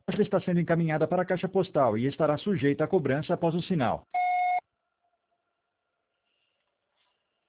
está sendo encaminhada para a caixa postal e estará sujeita à cobrança após o sinal.